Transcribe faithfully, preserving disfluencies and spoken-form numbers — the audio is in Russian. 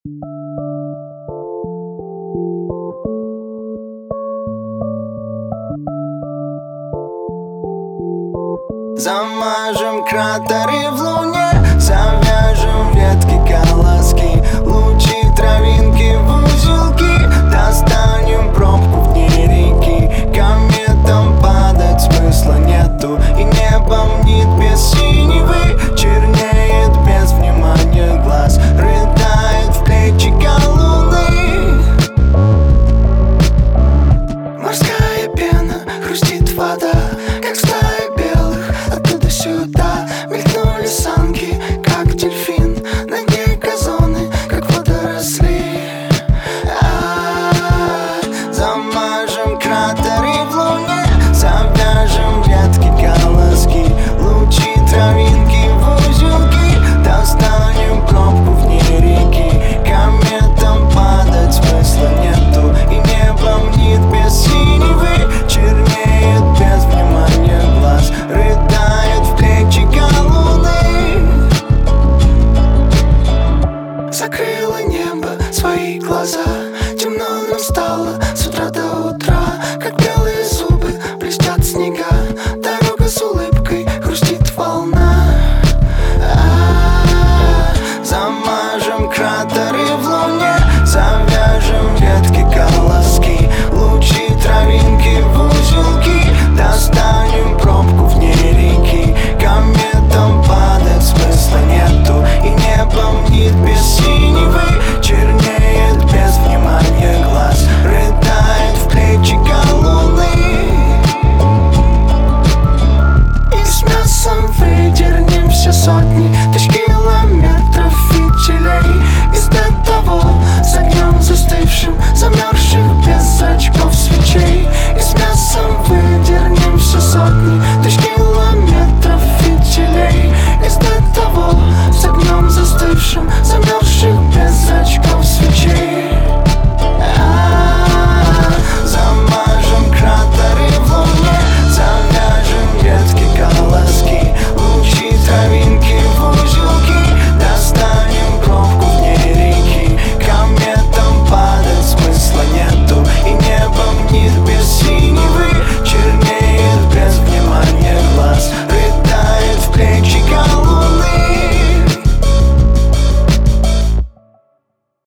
Замажем кратеры в луне, завяжем ветки, колоски, лучи, травинки в узелки, достанем пробку в дне реки. Кометам падать смысла нету, и небо мнит без синевы, чернеет без внимания глаз, рыдает в плечика луны. Морская пена, хрустит вода, как стая белых оттуда сюда. Мелькнули санки, как дельфин, на дне газоны, как водоросли. А-а-а. Замажем кратеры в луне, завяжем ветки, колоски, лучи, травинки в узелки, достанем пробку в дне реки. Кометам падать смысла нету, и небо мнит без синевы, чернеет без внимания глаз, рыдает в плечика луны. Закрыло небо свои глаза,